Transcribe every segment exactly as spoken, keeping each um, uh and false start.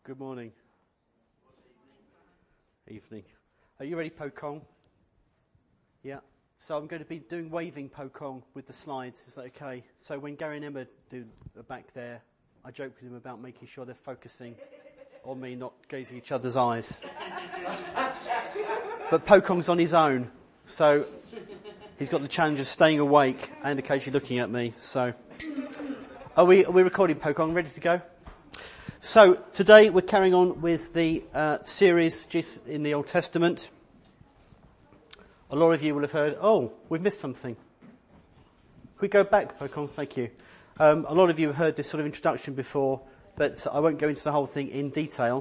Good morning. Evening. Are you ready, Pokong? Yeah. So I'm going to be doing waving Pokong with the slides. Is that okay? So when Gary and Emma do the back there, I joke with them about making sure they're focusing on me, not gazing each other's eyes. But Pokong's on his own, so he's got the challenge of staying awake and occasionally looking at me. So, are we are we recording, Pokong? Ready to go? So today we're carrying on with the uh, series Jesus in the Old Testament. A lot of you will have heard, oh, we've missed something. Can we go back, Pokong? Thank you. Um, a lot of you have heard this sort of introduction before, but I won't go into the whole thing in detail.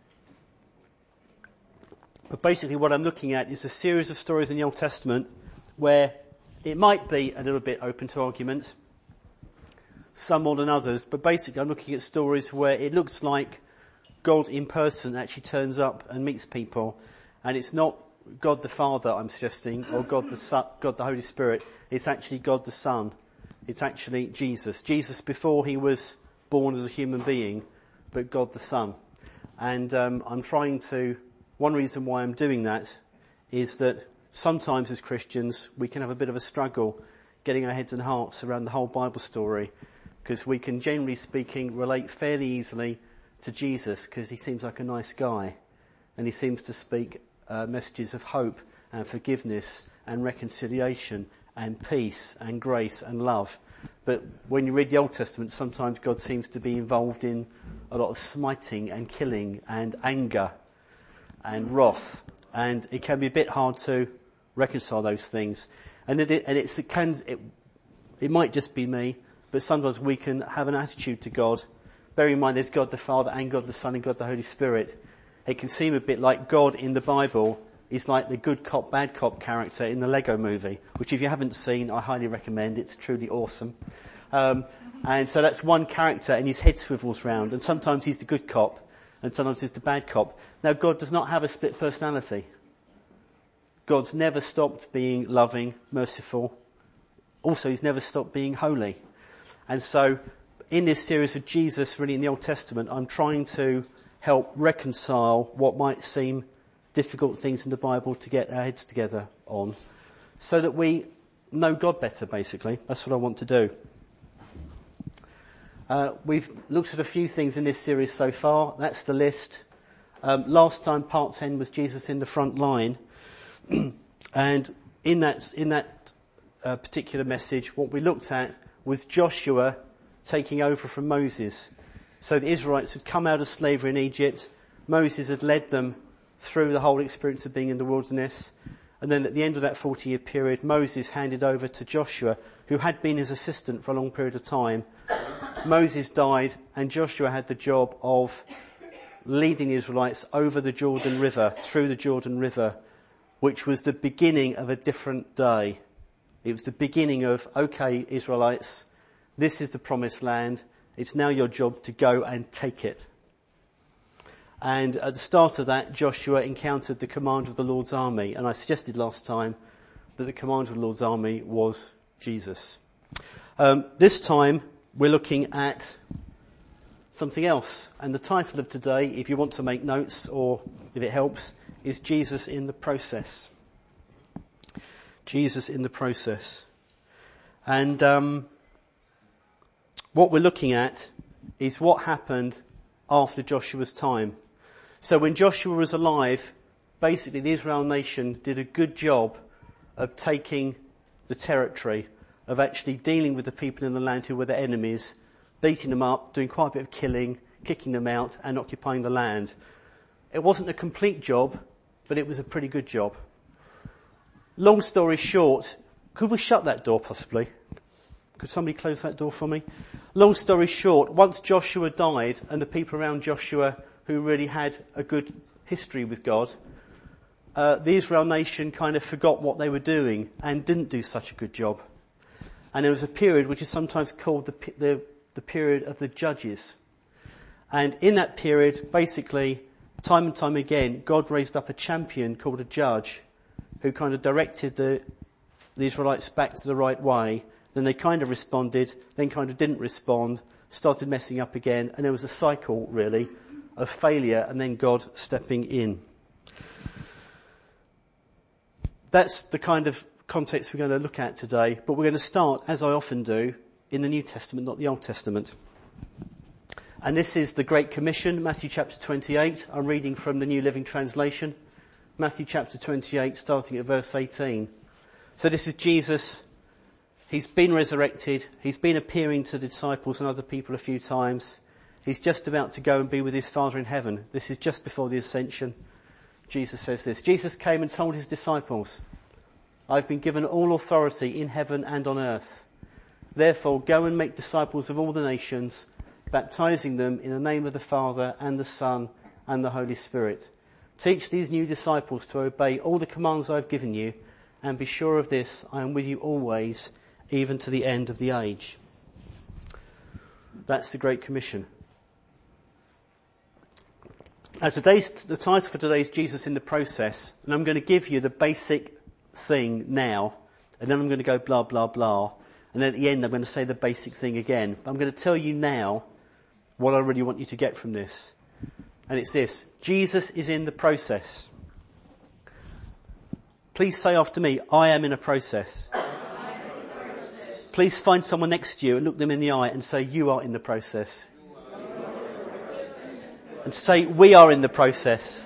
But basically what I'm looking at is a series of stories in the Old Testament where it might be a little bit open to argument, some more than others, but basically I'm looking at stories where it looks like God in person actually turns up and meets people, and it's not God the Father I'm suggesting, or God the Son, God the Holy Spirit. It's actually God the Son. It's actually Jesus. Jesus before he was born as a human being, but God the Son. And um, I'm trying to, one reason why I'm doing that is that sometimes as Christians we can have a bit of a struggle getting our heads and hearts around the whole Bible story, because we can, generally speaking, relate fairly easily to Jesus because he seems like a nice guy and he seems to speak uh, messages of hope and forgiveness and reconciliation and peace and grace and love. But when you read the Old Testament, sometimes God seems to be involved in a lot of smiting and killing and anger and wrath, and it can be a bit hard to reconcile those things. And it, and it's, it can, it, it might just be me, but sometimes we can have an attitude to God. Bear in mind there's God the Father and God the Son and God the Holy Spirit. It can seem a bit like God in the Bible is like the good cop, bad cop character in the Lego movie, which if you haven't seen, I highly recommend. It's truly awesome. Um, and so that's one character and his head swivels round, and sometimes he's the good cop and sometimes he's the bad cop. Now God does not have a split personality. God's never stopped being loving, merciful. Also, he's never stopped being holy. And so, in this series of Jesus, really in the Old Testament, I'm trying to help reconcile what might seem difficult things in the Bible to get our heads together on, so that we know God better, basically. That's what I want to do. Uh, we've looked at a few things in this series so far. That's the list. Um, last time, part ten was Jesus in the front line. And in that, in that uh, particular message, what we looked at was Joshua taking over from Moses. So the Israelites had come out of slavery in Egypt. Moses had led them through the whole experience of being in the wilderness. And then at the end of that forty-year period, Moses handed over to Joshua, who had been his assistant for a long period of time. Moses died, and Joshua had the job of leading the Israelites over the Jordan River, through the Jordan River, which was the beginning of a different day. It was the beginning of, okay, Israelites, this is the promised land. It's now your job to go and take it. And at the start of that, Joshua encountered the commander of the Lord's army. And I suggested last time that the commander of the Lord's army was Jesus. Um, this time, we're looking at something else. And the title of today, if you want to make notes or if it helps, is Jesus in the Process. Jesus in the Process. And um, what we're looking at is what happened after Joshua's time. So when Joshua was alive, basically the Israel nation did a good job of taking the territory, of actually dealing with the people in the land who were their enemies, beating them up, doing quite a bit of killing, kicking them out and occupying the land. It wasn't a complete job, but it was a pretty good job. Long story short, could we shut that door possibly? Could somebody close that door for me? Long story short, once Joshua died and the people around Joshua who really had a good history with God, uh, the Israel nation kind of forgot what they were doing and didn't do such a good job. And there was a period which is sometimes called the, the, the period of the judges. And in that period, basically, time and time again, God raised up a champion called a judge who kind of directed the, the Israelites back to the right way. Then they kind of responded, then kind of didn't respond, started messing up again, and there was a cycle, really, of failure and then God stepping in. That's the kind of context we're going to look at today, but we're going to start, as I often do, in the New Testament, not the Old Testament. And this is the Great Commission, Matthew chapter twenty-eight. I'm reading from the New Living Translation. Matthew chapter twenty-eight, starting at verse eighteen. So this is Jesus. He's been resurrected. He's been appearing to the disciples and other people a few times. He's just about to go and be with his Father in heaven. This is just before the ascension. Jesus says this. Jesus came and told his disciples, I've been given all authority in heaven and on earth. Therefore, go and make disciples of all the nations, baptizing them in the name of the Father and the Son and the Holy Spirit. Teach these new disciples to obey all the commands I've given you, and be sure of this, I am with you always, even to the end of the age. That's the Great Commission. Now today's, the title for today is Jesus in the Process, and I'm going to give you the basic thing now, and then I'm going to go blah, blah, blah, and then at the end I'm going to say the basic thing again. But I'm going to tell you now what I really want you to get from this. And it's this. Jesus is in the process. Please say after me, I am in a process. Please find someone next to you and look them in the eye and say, you are in the process. And say, we are in the process.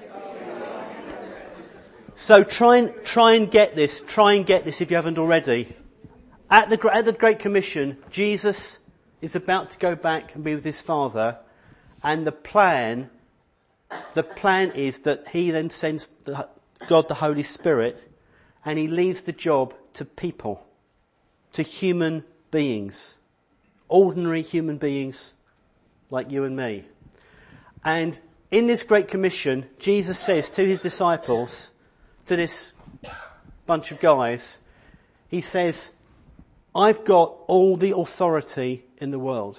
So try and, try and get this, try and get this if you haven't already. At the, at the Great Commission, Jesus is about to go back and be with his Father, and the plan, the plan is that he then sends the, God the Holy Spirit, and he leaves the job to people, to human beings, ordinary human beings like you and me. And in this Great Commission, Jesus says to his disciples, to this bunch of guys, he says, I've got all the authority in the world.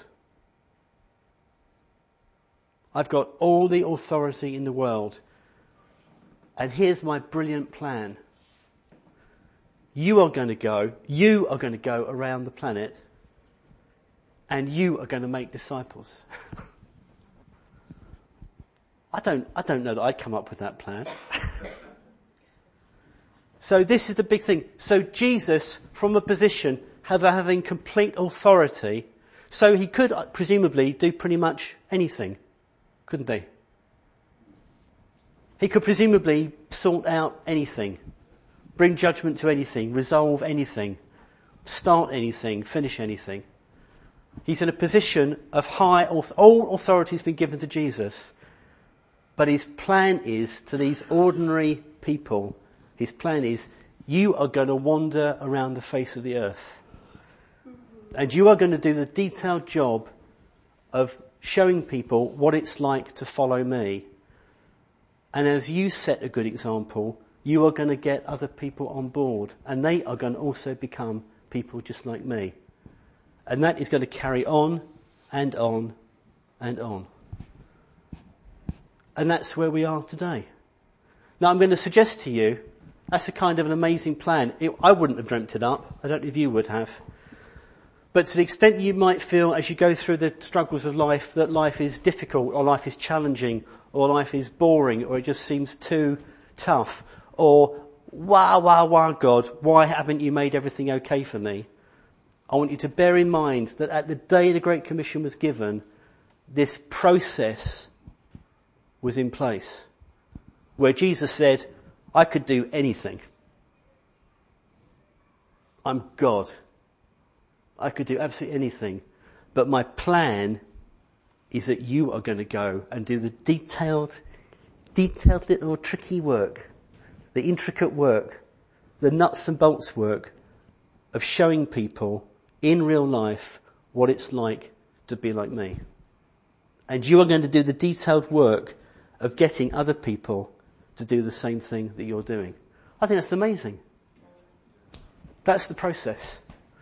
I've got all the authority in the world. And here's my brilliant plan. You are going to go, you are going to go around the planet, and you are going to make disciples. I don't, I don't know that I'd come up with that plan. So this is the big thing. So Jesus, from a position of having complete authority, so he could presumably do pretty much anything, couldn't he? He could presumably sort out anything, bring judgment to anything, resolve anything, start anything, finish anything. He's in a position of high, all authority has been given to Jesus, but his plan is to these ordinary people, his plan is, you are going to wander around the face of the earth. And you are going to do the detailed job of showing people what it's like to follow me. And as you set a good example, you are going to get other people on board. And they are going to also become people just like me. And that is going to carry on and on and on. And that's where we are today. Now I'm going to suggest to you, that's a kind of an amazing plan. It, I wouldn't have dreamt it up. I don't know if you would have. But to the extent you might feel as you go through the struggles of life that life is difficult or life is challenging or life is boring or it just seems too tough or wow, wow, wow, God, why haven't you made everything okay for me? I want you to bear in mind that at the day the Great Commission was given, this process was in place where Jesus said, I could do anything. I'm God. I could do absolutely anything. But my plan is that you are going to go and do the detailed, detailed little tricky work, the intricate work, the nuts and bolts work of showing people in real life what it's like to be like me. And you are going to do the detailed work of getting other people to do the same thing that you're doing. I think that's amazing. That's the process.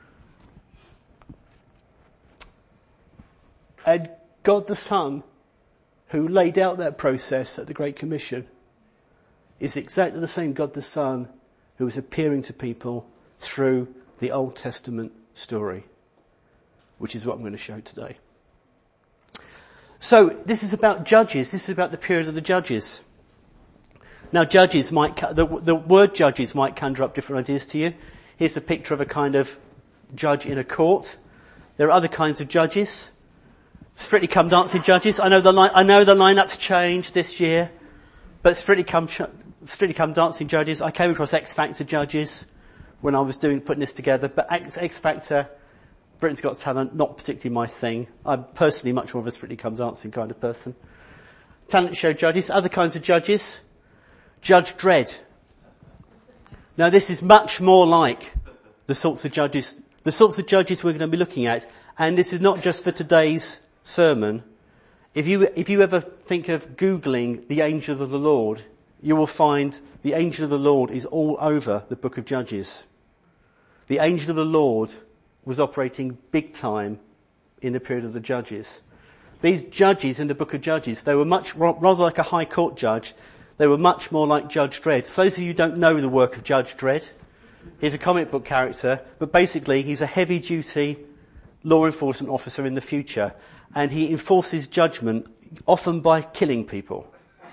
And God the Son, who laid out that process at the Great Commission, is exactly the same God the Son who was appearing to people through the Old Testament story, which is what I'm going to show today. So this is about judges. This is about the period of the judges. Now judges might, the, the word judges might conjure up different ideas to you. Here's a picture of a kind of judge in a court. There are other kinds of judges. Strictly Come Dancing judges. I know the line, I know the lineup's changed this year, but Strictly Come, Strictly Come Dancing judges. I came across X Factor judges when I was doing, putting this together, but X, X Factor, Britain's Got Talent, not particularly my thing. I'm personally much more of a Strictly Come Dancing kind of person. Talent show judges, other kinds of judges. Judge Dredd. Now this is much more like the sorts of judges, the sorts of judges we're going to be looking at, and this is not just for today's sermon. If you, if you ever think of Googling the angel of the Lord, you will find the angel of the Lord is all over the book of Judges. The angel of the Lord was operating big time in the period of the Judges. These judges in the book of Judges, they were much, rather like a high court judge, they were much more like Judge Dredd. For those of you who don't know the work of Judge Dredd, he's a comic book character, but basically he's a heavy duty law enforcement officer in the future, and he enforces judgment often by killing people.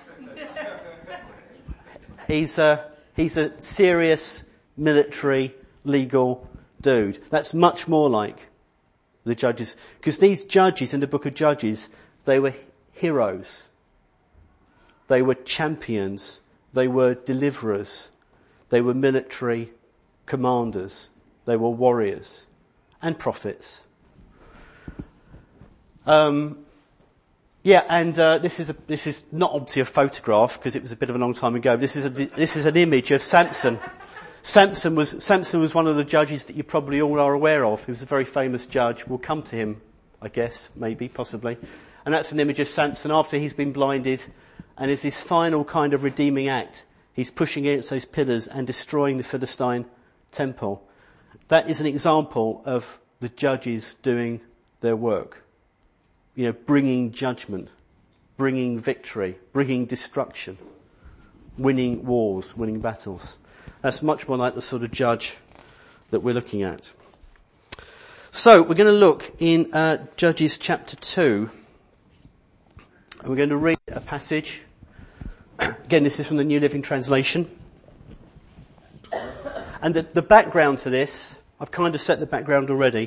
He's a, he's a serious military legal dude. That's much more like the judges, because these judges in the book of Judges, they were heroes. They were champions. They were deliverers. They were military commanders. They were warriors and prophets. Um, yeah, and uh, this is a, this is not obviously a photograph because it was a bit of a long time ago. This is a, this is an image of Samson. Samson was Samson was one of the judges that you probably all are aware of. He was a very famous judge. We'll come to him, I guess, maybe, possibly. And that's an image of Samson after he's been blinded, and it's his final kind of redeeming act. He's pushing against those pillars and destroying the Philistine temple. That is an example of the judges doing their work. You know, bringing judgment, bringing victory, bringing destruction, winning wars, winning battles. That's much more like the sort of judge that we're looking at. So we're going to look in uh, Judges chapter two. And we're going to read a passage. Again, this is from the New Living Translation. And the, the background to this, I've kind of set the background already.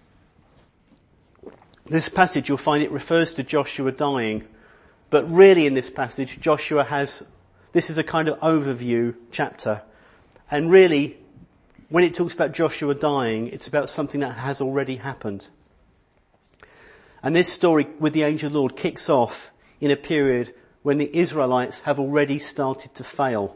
This passage, you'll find it refers to Joshua dying. But really in this passage, Joshua has, this is a kind of overview chapter. And really, when it talks about Joshua dying, it's about something that has already happened. And this story with the angel of the Lord kicks off in a period when the Israelites have already started to fail.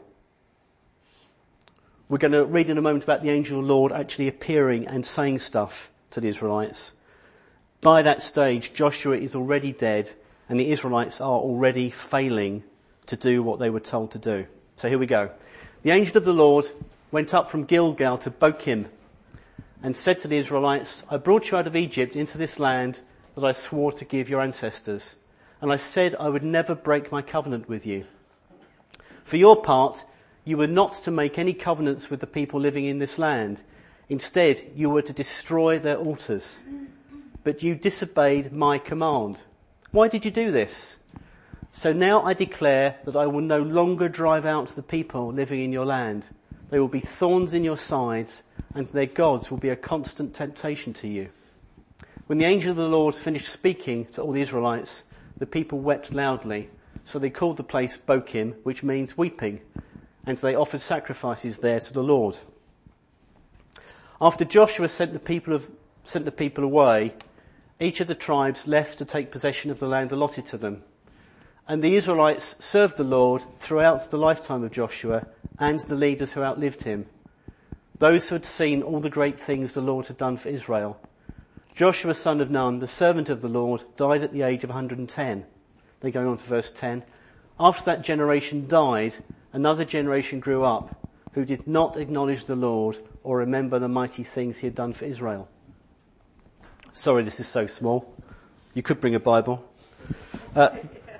We're going to read in a moment about the angel of the Lord actually appearing and saying stuff to the Israelites. By that stage, Joshua is already dead and the Israelites are already failing to do what they were told to do. So here we go. The angel of the Lord went up from Gilgal to Bochim and said to the Israelites, I brought you out of Egypt into this land that I swore to give your ancestors. And I said I would never break my covenant with you. For your part, you were not to make any covenants with the people living in this land. Instead, you were to destroy their altars. But you disobeyed my command. Why did you do this? So now I declare that I will no longer drive out the people living in your land. They will be thorns in your sides, and their gods will be a constant temptation to you. When the angel of the Lord finished speaking to all the Israelites, the people wept loudly. So they called the place Bochim, which means weeping, and they offered sacrifices there to the Lord. After Joshua sent the people of, sent the people away, each of the tribes left to take possession of the land allotted to them. And the Israelites served the Lord throughout the lifetime of Joshua and the leaders who outlived him, those who had seen all the great things the Lord had done for Israel. Joshua, son of Nun, the servant of the Lord, died at the age of one hundred ten. Then going on to verse ten. After that generation died, another generation grew up who did not acknowledge the Lord or remember the mighty things he had done for Israel. Sorry, this is so small. You could bring a Bible. Uh,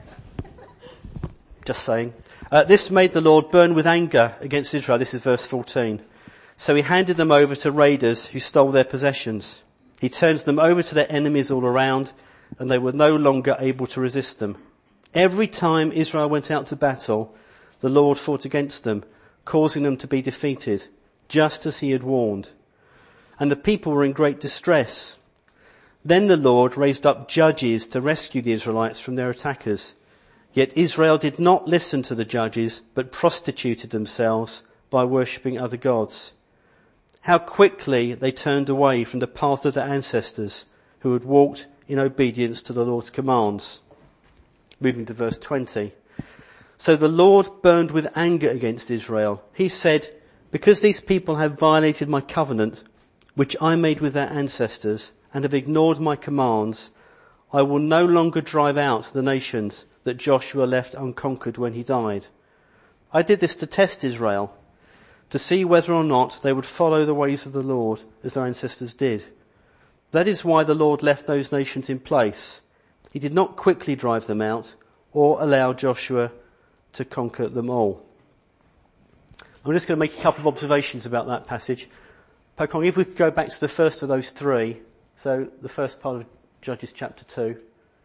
just saying. Uh, this made the Lord burn with anger against Israel. This is verse fourteen. So he handed them over to raiders who stole their possessions. He turned them over to their enemies all around and they were no longer able to resist them. Every time Israel went out to battle, the Lord fought against them, causing them to be defeated, just as he had warned. And the people were in great distress. Then the Lord raised up judges to rescue the Israelites from their attackers. Yet Israel did not listen to the judges, but prostituted themselves by worshipping other gods. How quickly they turned away from the path of their ancestors, who had walked in obedience to the Lord's commands. Moving to verse twenty. So the Lord burned with anger against Israel. He said, because these people have violated my covenant, which I made with their ancestors, and have ignored my commands, I will no longer drive out the nations that Joshua left unconquered when he died. I did this to test Israel, to see whether or not they would follow the ways of the Lord as their ancestors did. That is why the Lord left those nations in place. He did not quickly drive them out or allow Joshua to conquer them all. I'm just going to make a couple of observations about that passage. Pokong, if we could go back to the first of those three, so the first part of Judges chapter two.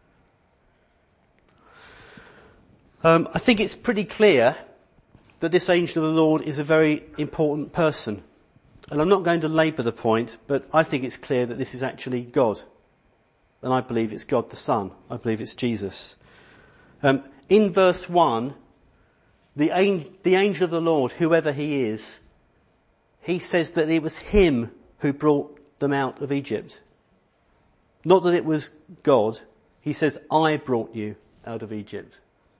Um, I think it's pretty clear that this angel of the Lord is a very important person. And I'm not going to labour the point, but I think it's clear that this is actually God. And I believe it's God the Son. I believe it's Jesus. Um, in verse one, the, ang- the angel of the Lord, whoever he is, he says that it was him who brought them out of Egypt. Not that it was God. He says, I brought you out of Egypt.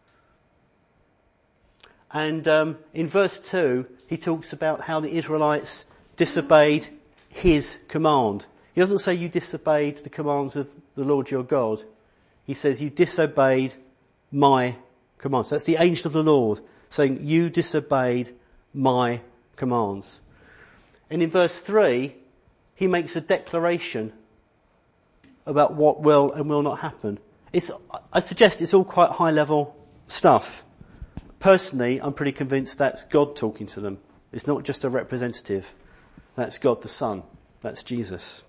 And um, in verse two, he talks about how the Israelites disobeyed his command. He doesn't say you disobeyed the commands of the Lord your God. He says you disobeyed my commands. That's the angel of the Lord saying you disobeyed my commands. And in verse three, he makes a declaration about what will and will not happen. It's, I suggest it's all quite high level stuff. Personally, I'm pretty convinced that's God talking to them. It's not just a representative. That's God the Son. That's Jesus.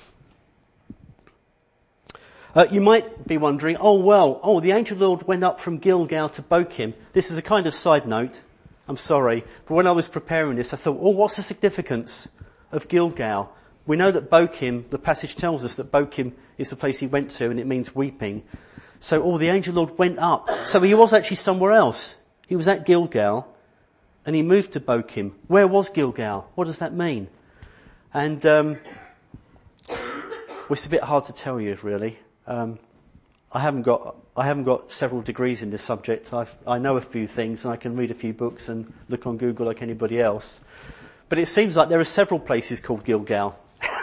Uh, you might be wondering, oh well, oh the angel of the Lord went up from Gilgal to Bochim. This is a kind of side note. I'm sorry. But when I was preparing this, I thought, oh, what's the significance of Gilgal? We know that Bochim, the passage tells us that Bochim is the place he went to and it means weeping. So, oh, the angel of the Lord went up. So he was actually somewhere else. He was at Gilgal and he moved to Bochim. Where was Gilgal? What does that mean? And, um, well, it's a bit hard to tell you, really. Um, I haven't got, I haven't got several degrees in this subject. I've, I know a few things and I can read a few books and look on Google like anybody else. But it seems like there are several places called Gilgal.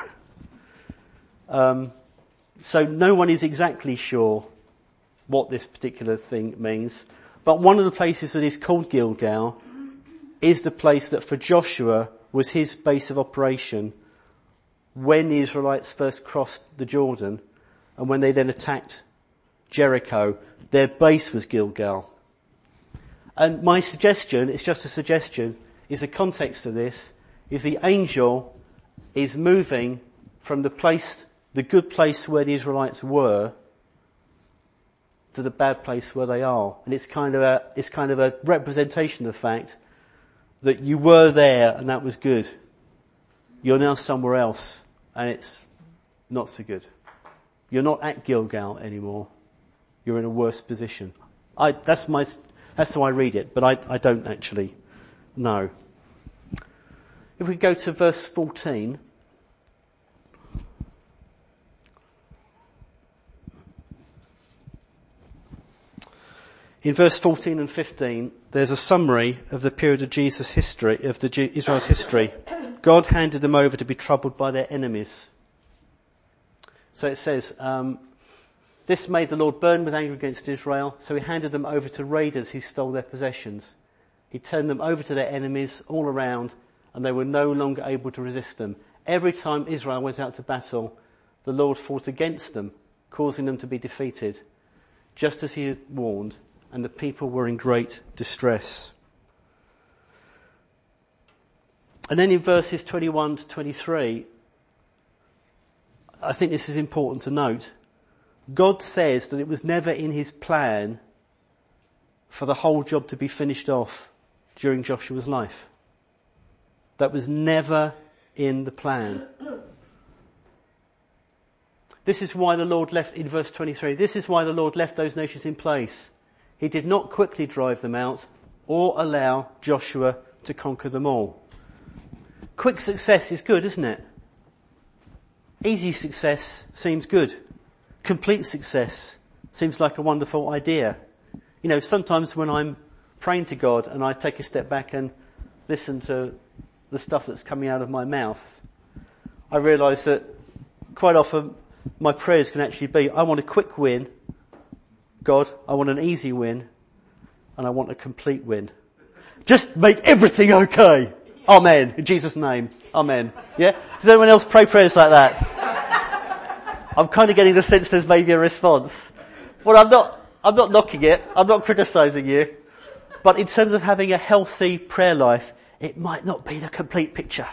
um, so no one is exactly sure what this particular thing means. But one of the places that is called Gilgal is the place that for Joshua was his base of operation when the Israelites first crossed the Jordan and when they then attacked Jericho. Their base was Gilgal. And my suggestion, it's just a suggestion, is the context of this, is the angel is moving from the place, the good place where the Israelites were, to the bad place where they are. And it's kind of a, it's kind of a representation of the fact that you were there and that was good. You're now somewhere else and it's not so good. You're not at Gilgal anymore. You're in a worse position. I, that's my, that's how I read it, but I, I don't actually know. If we go to verse fourteen. In verse fourteen and fifteen, there's a summary of the period of Jesus' history, of the Israel's history. God handed them over to be troubled by their enemies. So it says, um, this made the Lord burn with anger against Israel, so he handed them over to raiders who stole their possessions. He turned them over to their enemies all around, and they were no longer able to resist them. Every time Israel went out to battle, the Lord fought against them, causing them to be defeated, just as he had warned, and the people were in great distress. And then in verses twenty-one to twenty-three, I think this is important to note. God says that it was never in his plan for the whole job to be finished off during Joshua's life. That was never in the plan. This is why the Lord left, in verse twenty-three, this is why the Lord left those nations in place. He did not quickly drive them out or allow Joshua to conquer them all. Quick success is good, isn't it? Easy success seems good. Complete success seems like a wonderful idea. You know, sometimes when I'm praying to God and I take a step back and listen to the stuff that's coming out of my mouth, I realise that quite often my prayers can actually be, I want a quick win, God, I want an easy win, and I want a complete win. Just make everything okay. Amen. In Jesus' name. Amen. Yeah? Does anyone else pray prayers like that? I'm kind of getting the sense there's maybe a response. Well, I'm not, I'm not knocking it. I'm not criticising you. But in terms of having a healthy prayer life, it might not be the complete picture.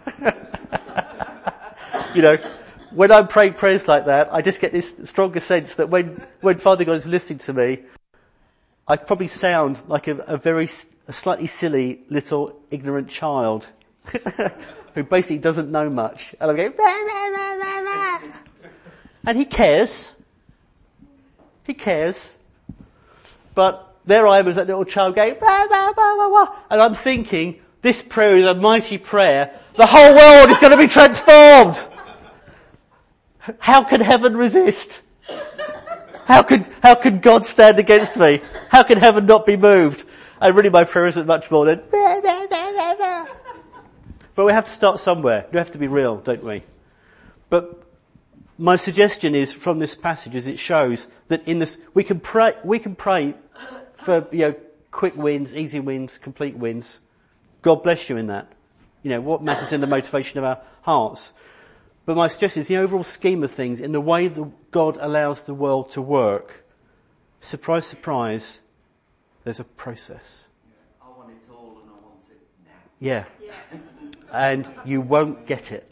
You know, when I'm praying prayers like that, I just get this stronger sense that when, when Father God is listening to me, I probably sound like a, a very, a slightly silly little ignorant child who basically doesn't know much. And I'm going, bah, bah, bah, bah, bah. And he cares. He cares. But there I am as that little child going, bah, bah, bah, bah, bah. And I'm thinking, this prayer is a mighty prayer. The whole world is going to be transformed. How can heaven resist? How could, how could God stand against me? How can heaven not be moved? And really my prayer isn't much more than, bah, bah, bah, bah, bah. But we have to start somewhere. We have to be real, don't we? But my suggestion is from this passage is it shows that in this, we can pray, we can pray for, you know, quick wins, easy wins, complete wins. God bless you in that. You know, what matters in the motivation of our hearts. But my suggestion is the overall scheme of things, in the way that God allows the world to work, surprise, surprise, there's a process. I want it all and I want it now. Yeah. yeah. And you won't get it.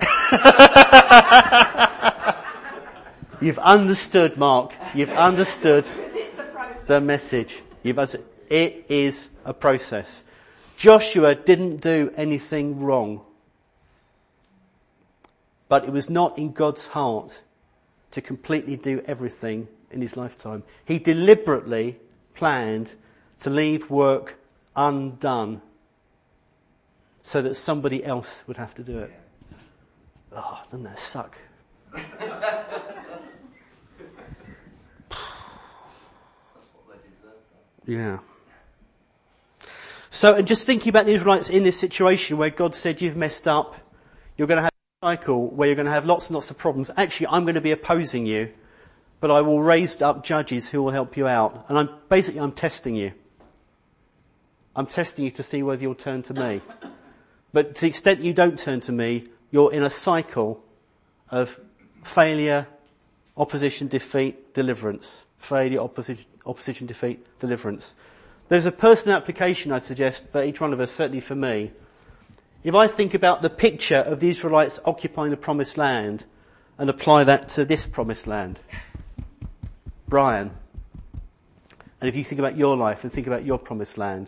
You've understood, Mark. You've understood the message. You've understood. It is a process. Joshua didn't do anything wrong. But it was not in God's heart to completely do everything in his lifetime. He deliberately planned to leave work undone so that somebody else would have to do it. Oh, doesn't that suck? Yeah. So, and just thinking about the Israelites in this situation where God said, you've messed up, you're going to have cycle where you're going to have lots and lots of problems. Actually, I'm going to be opposing you, but I will raise up judges who will help you out. And I'm basically, I'm testing you. I'm testing you to see whether you'll turn to me. But to the extent you don't turn to me, you're in a cycle of failure, opposition, defeat, deliverance. Failure, opposition, opposition, defeat, deliverance. There's a personal application I'd suggest for each one of us, certainly for me. If I think about the picture of the Israelites occupying the promised land and apply that to this promised land, Brian, and if you think about your life and think about your promised land,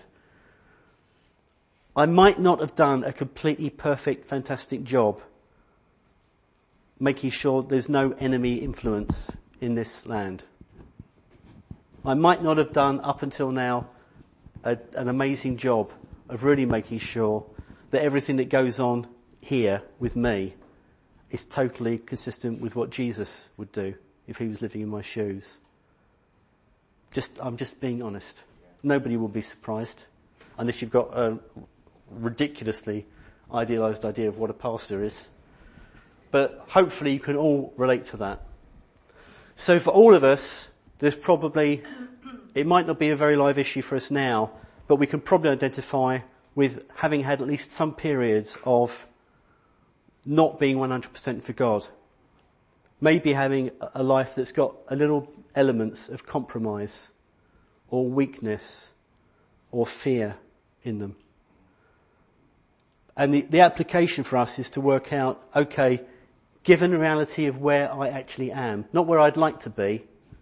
I might not have done a completely perfect, fantastic job making sure there's no enemy influence in this land. I might not have done up until now a, an amazing job of really making sure that everything that goes on here with me is totally consistent with what Jesus would do if he was living in my shoes. Just, I'm just being honest. Nobody will be surprised unless you've got a ridiculously idealised idea of what a pastor is. But hopefully you can all relate to that. So for all of us, there's probably, it might not be a very live issue for us now, but we can probably identify with having had at least some periods of not being one hundred percent for God. Maybe having a life that's got a little elements of compromise or weakness or fear in them. And the, the application for us is to work out, okay, given the reality of where I actually am, not where I'd like to be,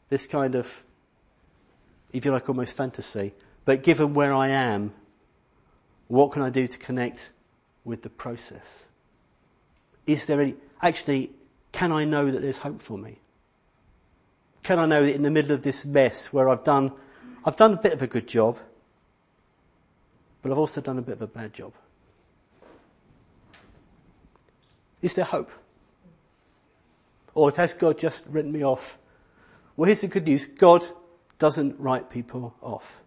this kind of, if you like, almost fantasy. But given where I am, what can I do to connect with the process? Is there any, actually, can I know that there's hope for me? Can I know that in the middle of this mess where I've done, I've done a bit of a good job, but I've also done a bit of a bad job? Is there hope? Or has God just written me off? Well, here's the good news. God doesn't write people off.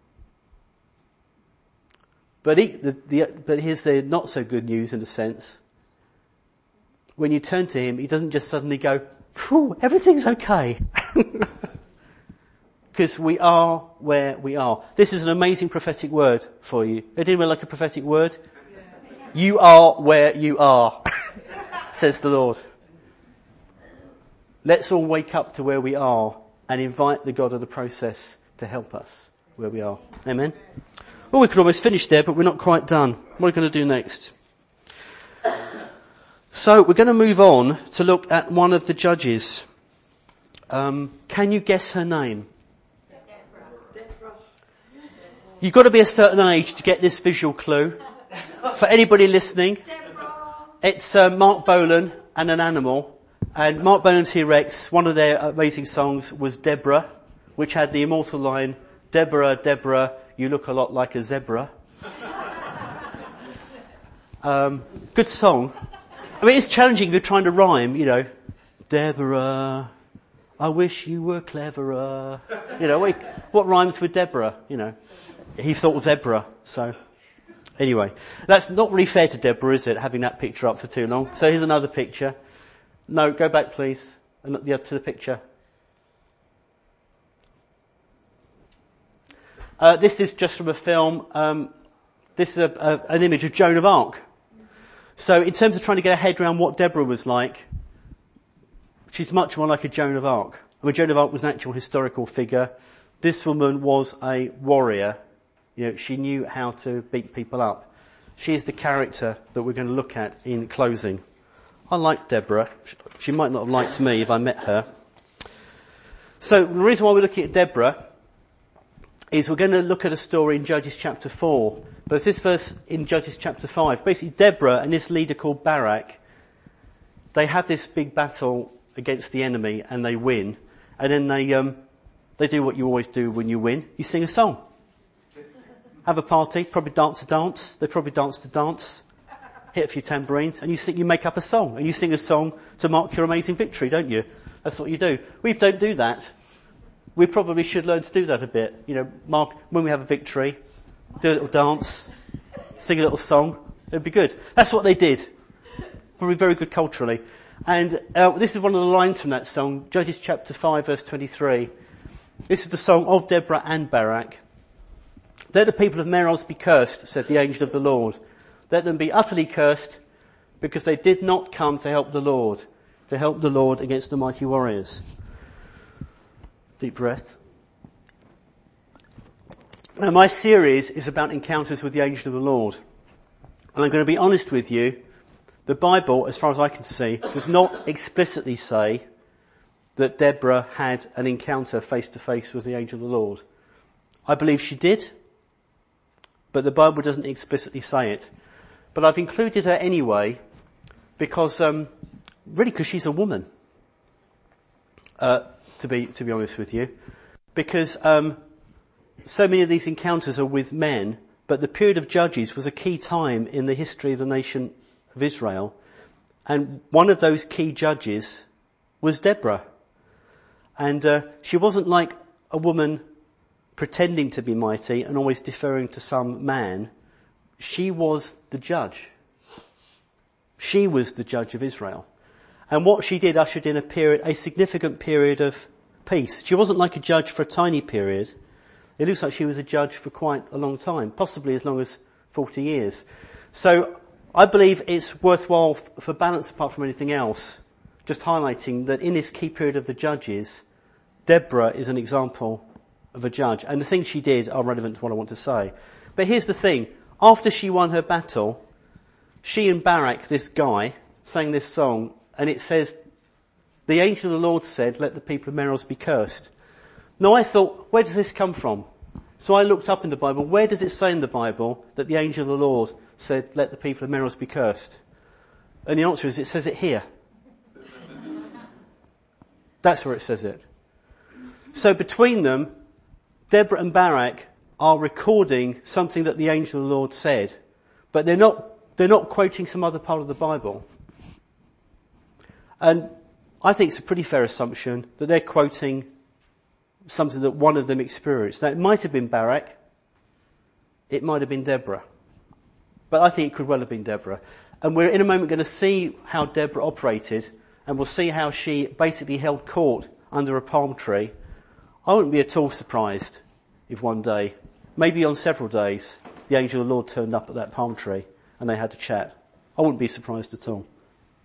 But, he, the, the, but here's the not so good news in a sense. When you turn to him, he doesn't just suddenly go, phew, everything's okay. Because we are where we are. This is an amazing prophetic word for you. Anyone like a prophetic word? You are where you are, says the Lord. Let's all wake up to where we are and invite the God of the process to help us where we are. Amen. Well, we could almost finish there, but we're not quite done. What are we going to do next? So we're going to move on to look at one of the judges. Um, can you guess her name? Deborah. You've got to be a certain age to get this visual clue. For anybody listening, Deborah. It's uh, Mark Bolan and an animal. And Mark Bolan T-Rex, one of their amazing songs was Deborah, which had the immortal line, Deborah, Deborah, you look a lot like a zebra. um, good song. I mean, it's challenging if you're trying to rhyme, you know. Deborah, I wish you were cleverer. You know, what, what rhymes with Deborah, you know. He thought zebra, so. Anyway, that's not really fair to Deborah, is it, having that picture up for too long. So here's another picture. No, go back please, and the to the picture. Uh, this is just from a film. Um, this is a, a, an image of Joan of Arc. So in terms of trying to get a head around what Deborah was like, she's much more like a Joan of Arc. I mean, Joan of Arc was an actual historical figure. This woman was a warrior. You know, she knew how to beat people up. She is the character that we're going to look at in closing. I like Deborah. She might not have liked me if I met her. So the reason why we're looking at Deborah is we're going to look at a story in Judges chapter four. But it's this verse in Judges chapter five. Basically, Deborah and this leader called Barak, they have this big battle against the enemy and they win. And then they, um, they do what you always do when you win. You sing a song. Have a party, probably dance a dance. They probably dance to dance. Hit a few tambourines, and you sing, you make up a song, and you sing a song to mark your amazing victory, don't you? That's what you do. We don't do that. We probably should learn to do that a bit. You know, mark, when we have a victory, do a little dance, sing a little song. It'd be good. That's what they did. Probably very good culturally. And uh, this is one of the lines from that song, Judges chapter five, verse twenty-three. This is the song of Deborah and Barak. Let the people of Meroz be cursed, said the angel of the Lord. Let them be utterly cursed, because they did not come to help the Lord, to help the Lord against the mighty warriors. Deep breath. Now, my series is about encounters with the angel of the Lord. And I'm going to be honest with you, the Bible, as far as I can see, does not explicitly say that Deborah had an encounter face to face with the angel of the Lord. I believe she did, but the Bible doesn't explicitly say it. But I've included her anyway because, um, really because she's a woman, uh, to be, to be honest with you. Because, um, so many of these encounters are with men, but the period of Judges was a key time in the history of the nation of Israel. And one of those key judges was Deborah. And, uh, she wasn't like a woman pretending to be mighty and always deferring to some man. She was the judge. She was the judge of Israel. And what she did ushered in a period, a significant period of peace. She wasn't like a judge for a tiny period. It looks like she was a judge for quite a long time, possibly as long as forty years. So I believe it's worthwhile for balance apart from anything else, just highlighting that in this key period of the judges, Deborah is an example of a judge. And the things she did are relevant to what I want to say. But here's the thing. After she won her battle, she and Barak, this guy, sang this song, and it says, the angel of the Lord said, let the people of Meroz be cursed. Now I thought, where does this come from? So I looked up in the Bible, where does it say in the Bible that the angel of the Lord said, let the people of Meroz be cursed? And the answer is, it says it here. That's where it says it. So between them, Deborah and Barak are recording something that the angel of the Lord said, but they're not, they're not quoting some other part of the Bible. And I think it's a pretty fair assumption that they're quoting something that one of them experienced. Now it might have been Barak, it might have been Deborah, but I think it could well have been Deborah. And we're in a moment going to see how Deborah operated, and we'll see how she basically held court under a palm tree. I wouldn't be at all surprised if one day, maybe on several days, the angel of the Lord turned up at that palm tree and they had to chat. I wouldn't be surprised at all.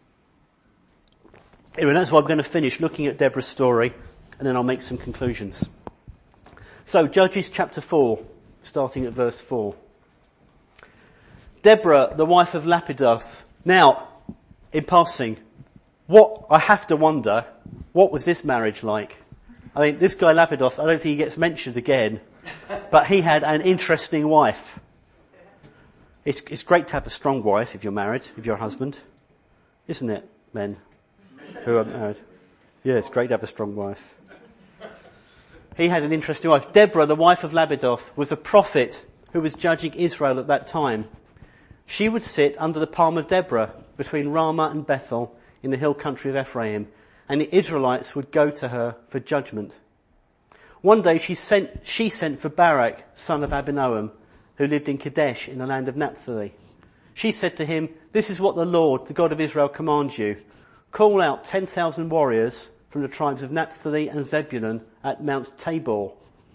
Anyway, that's why I'm going to finish looking at Deborah's story, and then I'll make some conclusions. So, Judges chapter four, starting at verse four. Deborah, the wife of Lapidoth. Now, in passing, what, I have to wonder, what was this marriage like? I mean, this guy Lapidoth, I don't think he gets mentioned again, but he had an interesting wife. It's, it's great to have a strong wife if you're married, if you're a husband. Isn't it, men who are married? Yeah, it's great to have a strong wife. He had an interesting wife. Deborah, the wife of Lapidoth, was a prophet who was judging Israel at that time. She would sit under the palm of Deborah between Ramah and Bethel in the hill country of Ephraim, and the Israelites would go to her for judgment. One day she sent, she sent for Barak, son of Abinoam, who lived in Kadesh in the land of Naphtali. She said to him, this is what the Lord, the God of Israel, commands you. Call out ten thousand warriors from the tribes of Naphtali and Zebulun at Mount Tabor.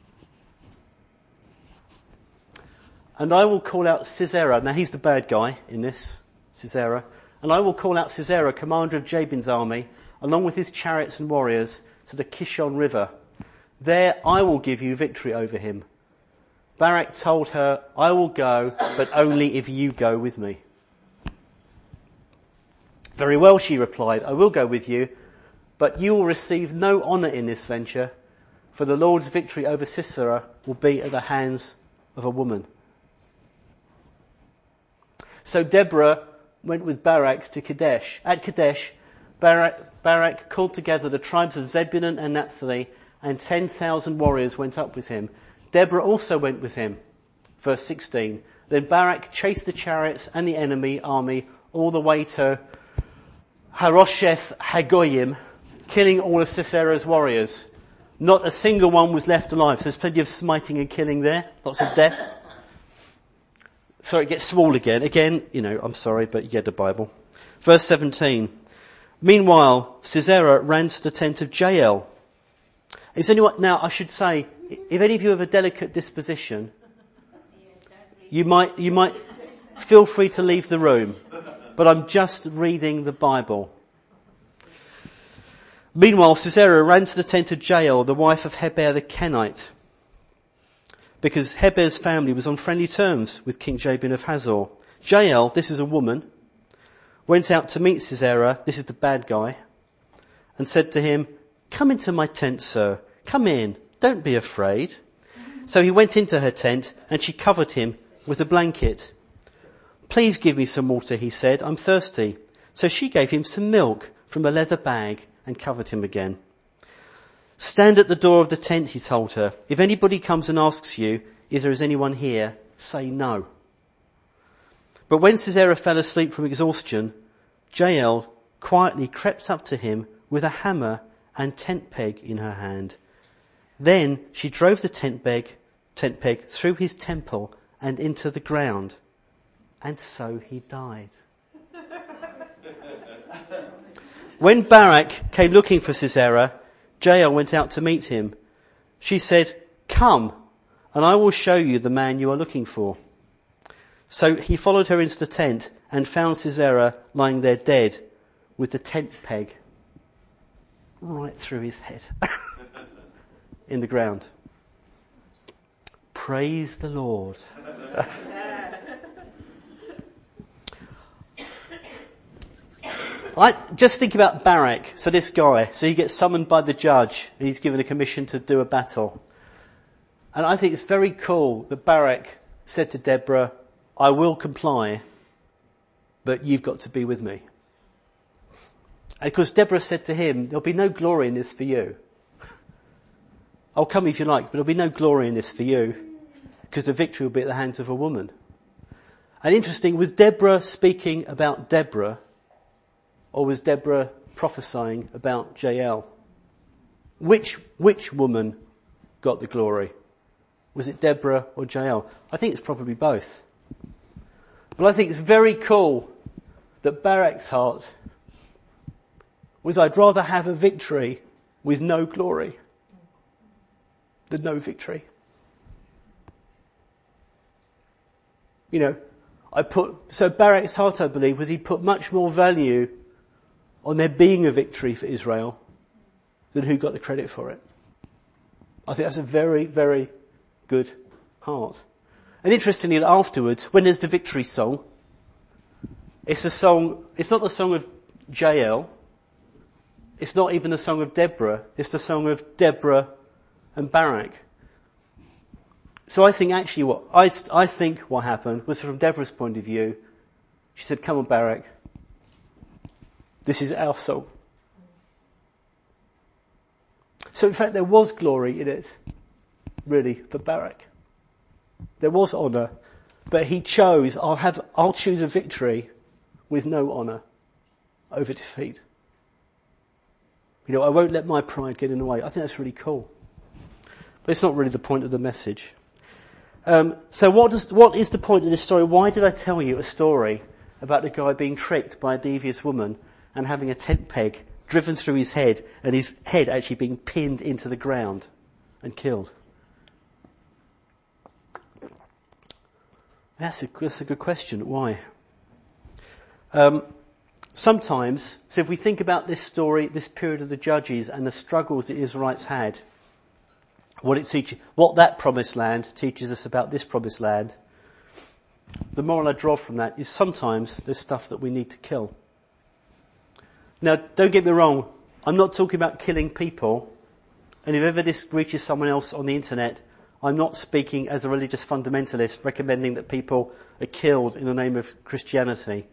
And I will call out Sisera. Now he's the bad guy in this, Sisera. And I will call out Sisera, commander of Jabin's army, along with his chariots and warriors, to the Kishon River. There I will give you victory over him. Barak told her, I will go, but only if you go with me. Very well, she replied, I will go with you, but you will receive no honour in this venture, for the Lord's victory over Sisera will be at the hands of a woman. So Deborah went with Barak to Kadesh. At Kadesh, Barak, Barak called together the tribes of Zebulun and Naphtali, and ten thousand warriors went up with him. Deborah also went with him. Verse sixteen. Then Barak chased the chariots and the enemy army all the way to Harosheth Hagoyim, killing all of Sisera's warriors. Not a single one was left alive. So there's plenty of smiting and killing there. Lots of death. Sorry, it gets small again. Again, you know, I'm sorry, but you get the Bible. Verse seventeen. Meanwhile, Sisera ran to the tent of Jael. Is anyone, now I should say, if any of you have a delicate disposition, you might, you might feel free to leave the room, but I'm just reading the Bible. Meanwhile, Sisera ran to the tent of Jael, the wife of Heber the Kenite, because Heber's family was on friendly terms with King Jabin of Hazor. Jael, this is a woman, went out to meet Sisera, this is the bad guy, and said to him, come into my tent, sir. Come in. Don't be afraid. So he went into her tent and she covered him with a blanket. Please give me some water, he said. I'm thirsty. So she gave him some milk from a leather bag and covered him again. Stand at the door of the tent, he told her. If anybody comes and asks you if there is anyone here, say no. But when Sisera fell asleep from exhaustion, Jael quietly crept up to him with a hammer and tent peg in her hand. Then she drove the tent peg, tent peg through his temple and into the ground. And so he died. When Barak came looking for Sisera, Jael went out to meet him. She said, come, and I will show you the man you are looking for. So he followed her into the tent and found Sisera lying there dead with the tent peg right through his head in the ground. Praise the Lord. I just think about Barak. So this guy, so he gets summoned by the judge and he's given a commission to do a battle. And I think it's very cool that Barak said to Deborah, I will comply, but you've got to be with me. And of course Deborah said to him, there'll be no glory in this for you. I'll come if you like, but there'll be no glory in this for you, because the victory will be at the hands of a woman. And interesting, was Deborah speaking about Deborah, or was Deborah prophesying about Jael? Which, which woman got the glory? Was it Deborah or Jael? I think it's probably both. But I think it's very cool that Barak's heart was, I'd rather have a victory with no glory than no victory. You know, I put, so Barak's heart, I believe, was he put much more value on there being a victory for Israel than who got the credit for it. I think that's a very, very good heart. And interestingly, afterwards, when there's the victory song, it's a song, it's not the song of Jael, it's not even the song of Deborah, it's the song of Deborah and Barak. So I think actually what, I, I think what happened was from Deborah's point of view, she said, come on Barak, this is our song. So in fact there was glory in it, really, for Barak. There was honour, but he chose, I'll have, I'll choose a victory with no honour over defeat. You know, I won't let my pride get in the way. I think that's really cool. But it's not really the point of the message. Um, so what does, what is the point of this story? Why did I tell you a story about a guy being tricked by a devious woman and having a tent peg driven through his head and his head actually being pinned into the ground and killed? That's a, that's a good question. Why? Um, sometimes, so if we think about this story, this period of the Judges and the struggles the Israelites had, what it teaches, what that promised land teaches us about this promised land, the moral I draw from that is sometimes there's stuff that we need to kill. Now, don't get me wrong, I'm not talking about killing people, and if ever this reaches someone else on the internet, I'm not speaking as a religious fundamentalist recommending that people are killed in the name of Christianity.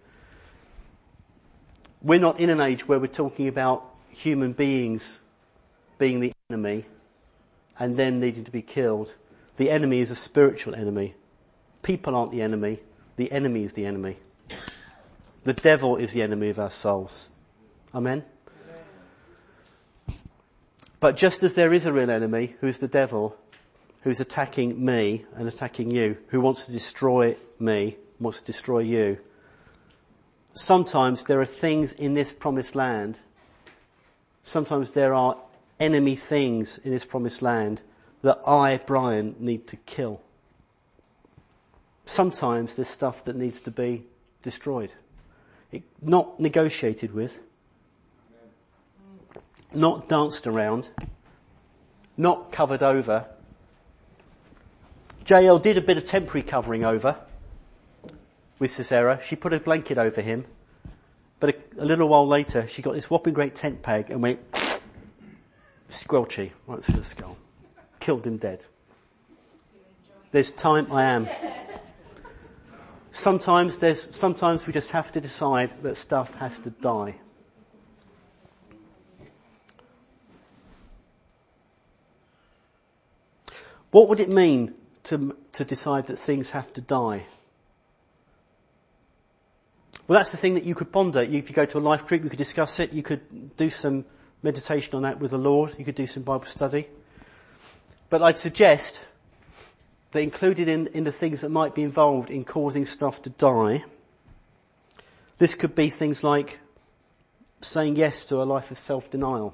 We're not in an age where we're talking about human beings being the enemy and then needing to be killed. The enemy is a spiritual enemy. People aren't the enemy. The enemy is the enemy. The devil is the enemy of our souls. Amen? But just as there is a real enemy, who is the devil, who's attacking me and attacking you, who wants to destroy me, wants to destroy you, sometimes there are things in this promised land, sometimes there are enemy things in this promised land that I, Brian, need to kill. Sometimes there's stuff that needs to be destroyed. It, not negotiated with, not danced around, not covered over. Jael did a bit of temporary covering over with Sisera. She put a blanket over him. But a, a little while later, she got this whopping great tent peg and went squelchy right through the skull. Killed him dead. There's time I am. Sometimes there's, sometimes we just have to decide that stuff has to die. What would it mean to, to decide that things have to die? Well, that's the thing that you could ponder. If you go to a life group, you could discuss it. You could do some meditation on that with the Lord. You could do some Bible study. But I'd suggest that included in, in the things that might be involved in causing stuff to die, this could be things like saying yes to a life of self-denial.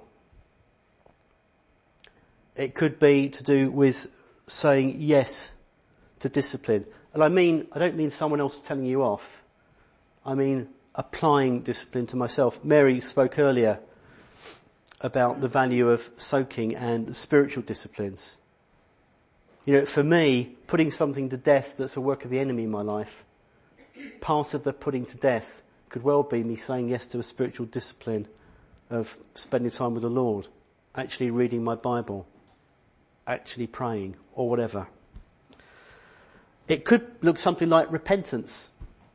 It could be to do with saying yes to discipline. And I mean, I don't mean someone else telling you off. I mean applying discipline to myself. Mary spoke earlier about the value of soaking and spiritual disciplines. You know, for me, putting something to death that's a work of the enemy in my life, part of the putting to death Could well be me saying yes to a spiritual discipline of spending time with the Lord, actually reading my Bible, actually praying, or whatever. It could look something like repentance.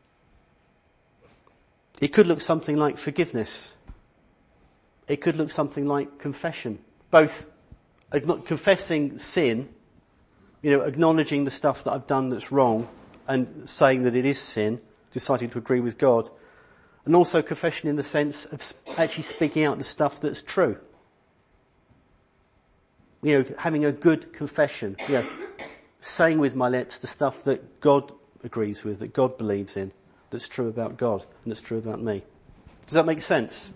It could look something like forgiveness. It could look something like confession. Both confessing sin, you know, acknowledging the stuff that I've done that's wrong and saying that it is sin, deciding to agree with God. And also confession in the sense of actually speaking out the stuff that's true. You know, having a good confession. You know, saying with my lips the stuff that God agrees with, that God believes in, that's true about God and that's true about me. Does that make sense?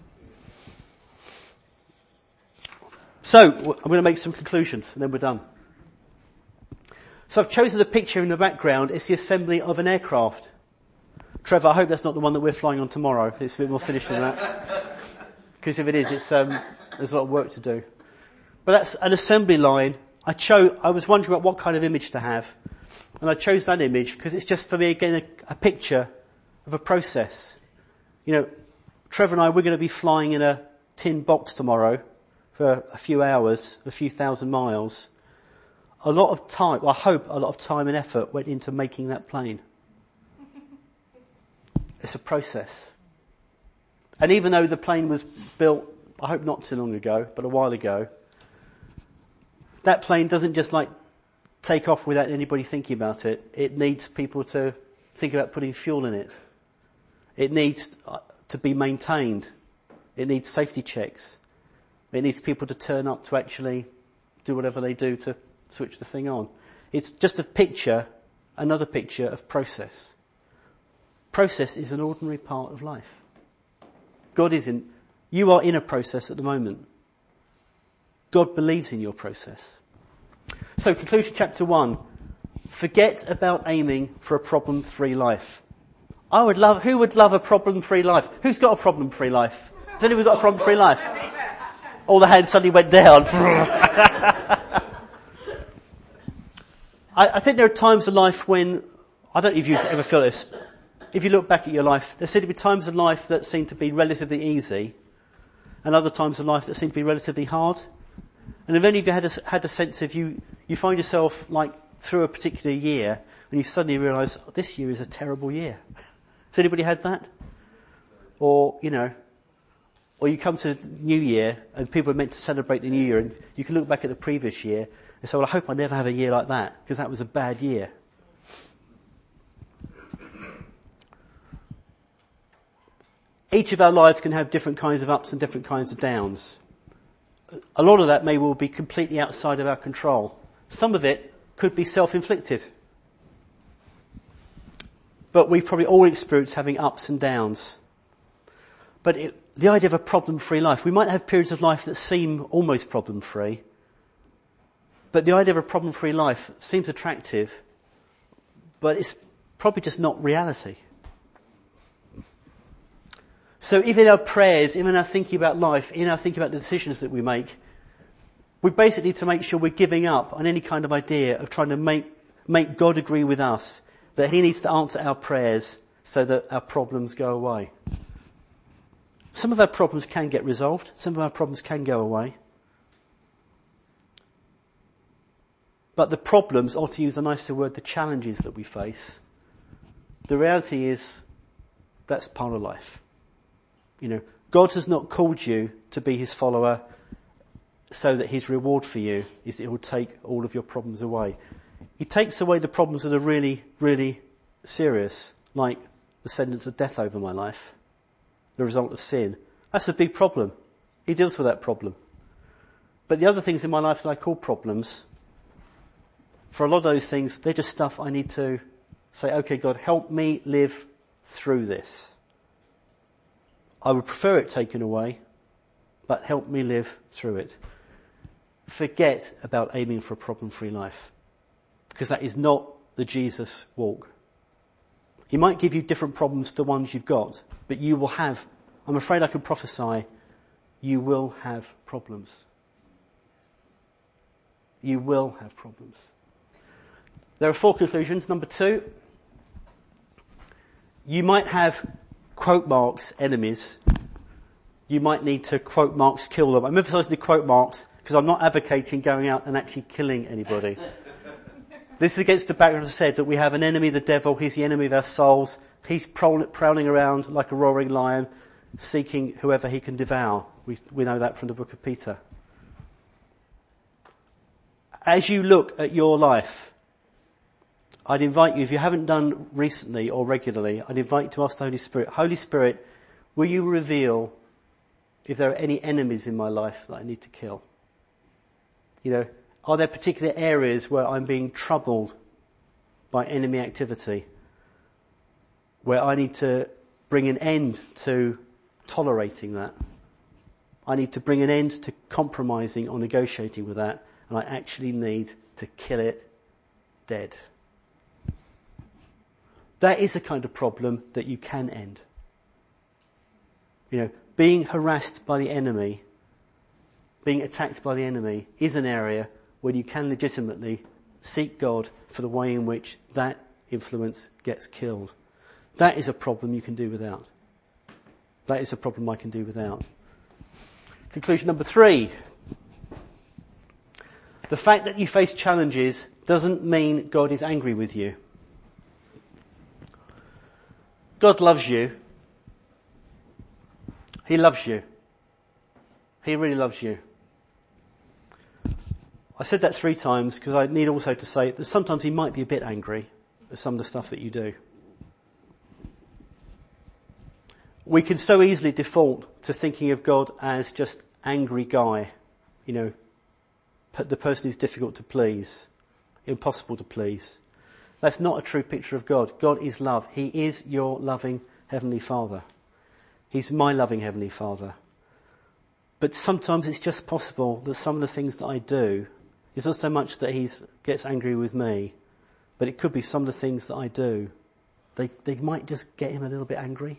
So, I'm going to make some conclusions and then we're done. So I've chosen a picture in the background. It's the assembly of an aircraft. Trevor, I hope that's not the one that we're flying on tomorrow. It's a bit more finished than that. Because if it is, it's, um, there's a lot of work to do. But that's an assembly line. I chose, I was wondering about what kind of image to have. And I chose that image because it's just for me again a, a picture of a process. You know, Trevor and I, we're going to be flying in a tin box tomorrow for a few hours, a few thousand miles. A lot of time, well, I hope a lot of time and effort went into making that plane. It's a process. And even though the plane was built, I hope not too long ago, but a while ago, that plane doesn't just like take off without anybody thinking about it. It needs people to think about putting fuel in it. It needs to be maintained. It needs safety checks. It needs people to turn up to actually do whatever they do to switch the thing on. It's just a picture, another picture of process. Process is an ordinary part of life. God is in, you are in a process at the moment. God believes in your process. So conclusion chapter one, forget about aiming for a problem-free life. I would love, who would love a problem-free life? Who's got a problem-free life? Has anyone got a problem-free life? All the hands suddenly went down. I, I think there are times in life when, I don't know if you ever feel this, if you look back at your life, there seem to be times in life that seem to be relatively easy and other times in life that seem to be relatively hard. And if any of you had a, had a sense of you, you find yourself like through a particular year and you suddenly realise, oh, this year is a terrible year. Has anybody had that? Or, you know, or you come to New Year and people are meant to celebrate the New Year and you can look back at the previous year and say, well, I hope I never have a year like that because that was a bad year. Each of our lives can have different kinds of ups and different kinds of downs. A lot of that may well be completely outside of our control. Some of it could be self-inflicted. But we probably all experience having ups and downs. But it, the idea of a problem-free life, we might have periods of life that seem almost problem-free. But the idea of a problem-free life seems attractive, but it's probably just not reality. So even in our prayers, even in our thinking about life, in our thinking about the decisions that we make, we basically need to make sure we're giving up on any kind of idea of trying to make, make God agree with us, that he needs to answer our prayers so that our problems go away. Some of our problems can get resolved. Some of our problems can go away. But the problems, or to use a nicer word, the challenges that we face, the reality is that's part of life. You know, God has not called you to be his follower so that his reward for you is that he will take all of your problems away. He takes away the problems that are really, really serious, like the sentence of death over my life, the result of sin. That's a big problem. He deals with that problem. But the other things in my life that I call problems, for a lot of those things, they're just stuff I need to say, okay, God, help me live through this. I would prefer it taken away, but help me live through it. Forget about aiming for a problem-free life, because that is not the Jesus walk. He might give you different problems to the ones you've got, but you will have, I'm afraid I can prophesy, you will have problems. You will have problems. There are four conclusions. Number two, you might have quote marks enemies, you might need to quote marks kill them. I'm emphasising the quote marks because I'm not advocating going out and actually killing anybody. This is against the background, as I said, that we have an enemy, the devil. He's the enemy of our souls. He's prowling around like a roaring lion, seeking whoever he can devour. We, we know that from the book of Peter. As you look at your life, I'd invite you, if you haven't done recently or regularly, I'd invite you to ask the Holy Spirit, Holy Spirit, will you reveal if there are any enemies in my life that I need to kill? You know, are there particular areas where I'm being troubled by enemy activity, where I need to bring an end to tolerating that? I need to bring an end to compromising or negotiating with that, and I actually need to kill it dead. That is the kind of problem that you can end. You know, being harassed by the enemy, being attacked by the enemy is an area where you can legitimately seek God for the way in which that influence gets killed. That is a problem you can do without. That is a problem I can do without. Conclusion number three. The fact that you face challenges doesn't mean God is angry with you. God loves you. He loves you. He really loves you. I said that three times because I need also to say that sometimes he might be a bit angry at some of the stuff that you do. We can so easily default to thinking of God as just angry guy, you know, the person who's difficult to please, impossible to please. That's not a true picture of God. God is love. He is your loving Heavenly Father. He's my loving Heavenly Father. But sometimes it's just possible that some of the things that I do, it's not so much that he gets angry with me, but it could be some of the things that I do, they, they might just get him a little bit angry.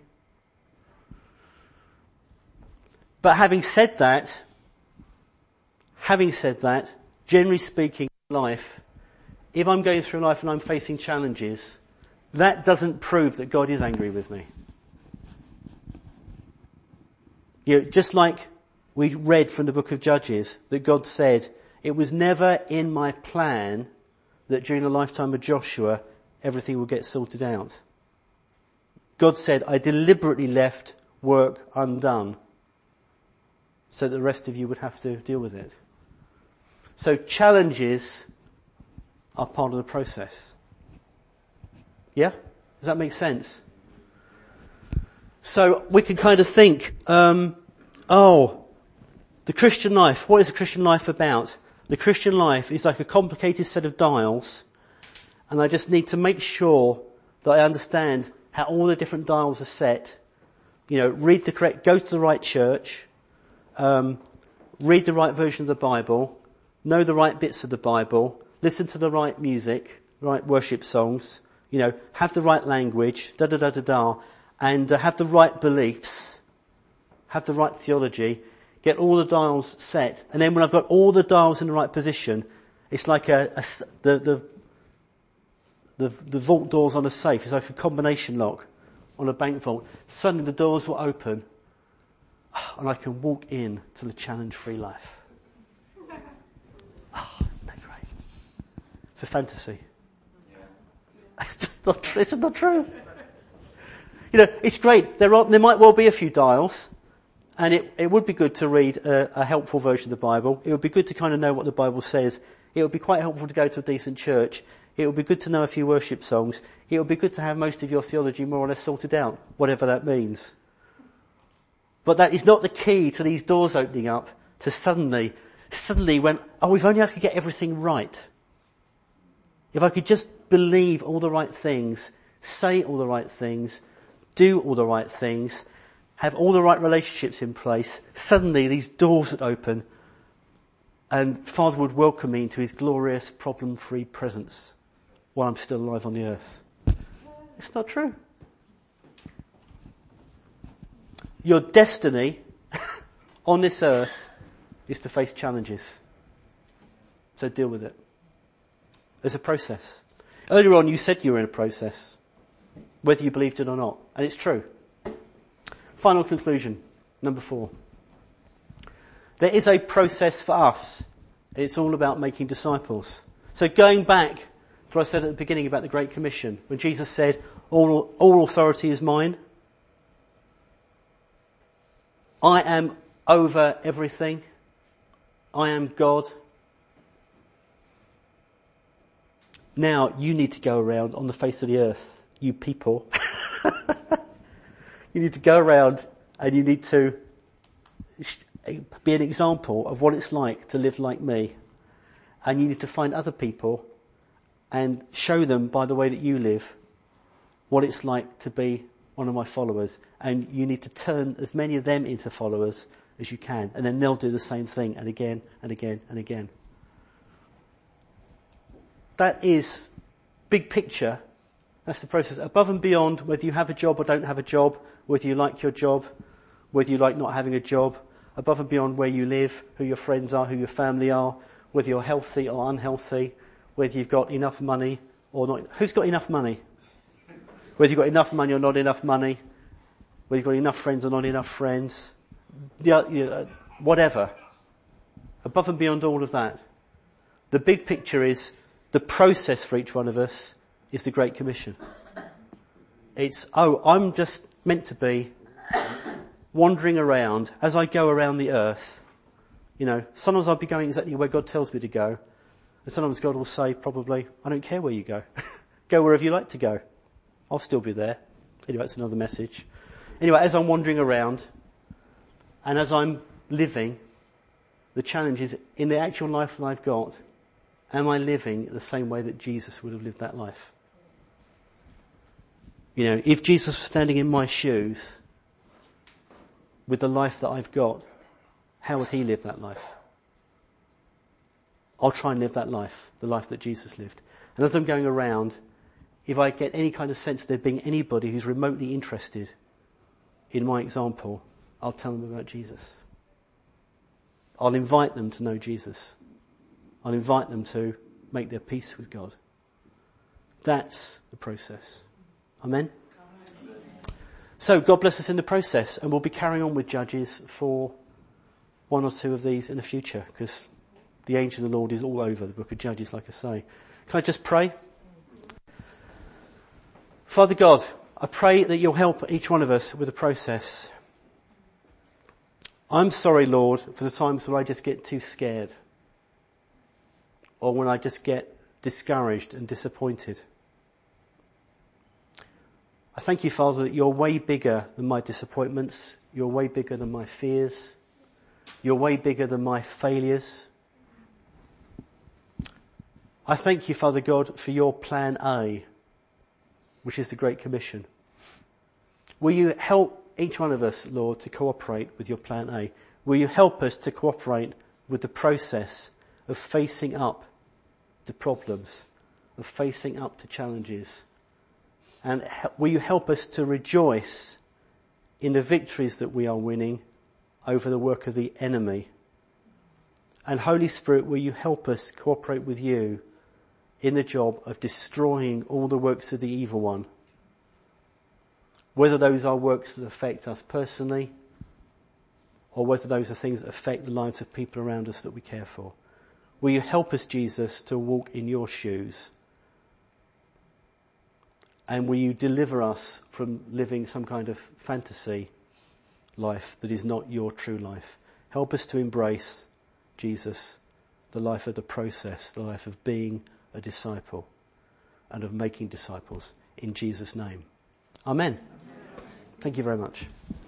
But having said that, having said that, generally speaking in life, if I'm going through life and I'm facing challenges, that doesn't prove that God is angry with me. You know, just like we read from the book of Judges that God said, it was never in my plan that during the lifetime of Joshua everything would get sorted out. God said, I deliberately left work undone so that the rest of you would have to deal with it. So challenges are part of the process. Yeah? Does that make sense? So we can kind of think, um, oh, the Christian life, what is the Christian life about? The Christian life is like a complicated set of dials, and I just need to make sure that I understand how all the different dials are set. You know, read the correct, go to the right church, um, read the right version of the Bible, know the right bits of the Bible, listen to the right music, right worship songs, you know, have the right language, da da da da da, and uh, have the right beliefs, have the right theology, get all the dials set, and then when I've got all the dials in the right position, it's like a, a the, the the the vault doors on a safe. It's like a combination lock on a bank vault. Suddenly the doors will open, and I can walk in to the challenge-free life. Oh, isn't that great? It's a fantasy. Yeah. It's just not true. It's just not true. You know, it's great. There are, there might well be a few dials, and it, it would be good to read a, a helpful version of the Bible. It would be good to kind of know what the Bible says. It would be quite helpful to go to a decent church. It would be good to know a few worship songs. It would be good to have most of your theology more or less sorted out, whatever that means. But that is not the key to these doors opening up to suddenly, suddenly when, oh, if only I could get everything right. If I could just believe all the right things, say all the right things, do all the right things, have all the right relationships in place, suddenly these doors would open and Father would welcome me into his glorious, problem-free presence while I'm still alive on the earth. It's not true. Your destiny on this earth is to face challenges. So deal with it. There's a process. Earlier on you said you were in a process, whether you believed it or not. And it's true. Final conclusion, number four. There is a process for us. It's all about making disciples. So going back to what I said at the beginning about the Great Commission, when Jesus said, all, all authority is mine. I am over everything. I am God. Now you need to go around on the face of the earth, you people. You need to go around and you need to be an example of what it's like to live like me. And you need to find other people and show them by the way that you live what it's like to be one of my followers. And you need to turn as many of them into followers as you can. And then they'll do the same thing and again and again and again. That is big picture. That's the process. Above and beyond whether you have a job or don't have a job, whether you like your job, whether you like not having a job, above and beyond where you live, who your friends are, who your family are, whether you're healthy or unhealthy, whether you've got enough money or not. Who's got enough money? Whether you've got enough money or not enough money, whether you've got enough friends or not enough friends, yeah, yeah, whatever. Above and beyond all of that, the big picture is the process for each one of us is the Great Commission. It's, oh, I'm just meant to be wandering around as I go around the earth. You know, sometimes I'll be going exactly where God tells me to go. And sometimes God will say, probably, I don't care where you go. Go wherever you like to go. I'll still be there. Anyway, that's another message. Anyway, as I'm wandering around and as I'm living, the challenge is in the actual life that I've got, am I living the same way that Jesus would have lived that life? You know, if Jesus was standing in my shoes with the life that I've got, how would he live that life? I'll try and live that life, the life that Jesus lived. And as I'm going around, if I get any kind of sense of there being anybody who's remotely interested in my example, I'll tell them about Jesus. I'll invite them to know Jesus. I'll invite them to make their peace with God. That's the process. Amen? Amen. So God bless us in the process, and we'll be carrying on with Judges for one or two of these in the future, because the angel of the Lord is all over the book of Judges, like I say. Can I just pray? Father God, I pray that you'll help each one of us with the process. I'm sorry, Lord, for the times when I just get too scared, or when I just get discouraged and disappointed. I thank you, Father, that you're way bigger than my disappointments. You're way bigger than my fears. You're way bigger than my failures. I thank you, Father God, for your plan A, which is the Great Commission. Will you help each one of us, Lord, to cooperate with your plan A? Will you help us to cooperate with the process of facing up to problems, of facing up to challenges? And will you help us to rejoice in the victories that we are winning over the work of the enemy? And Holy Spirit, will you help us cooperate with you in the job of destroying all the works of the evil one? Whether those are works that affect us personally, or whether those are things that affect the lives of people around us that we care for. Will you help us, Jesus, to walk in your shoes? And will you deliver us from living some kind of fantasy life that is not your true life? Help us to embrace, Jesus, the life of the process, the life of being a disciple and of making disciples. In Jesus' name. Amen. Amen. Thank you very much.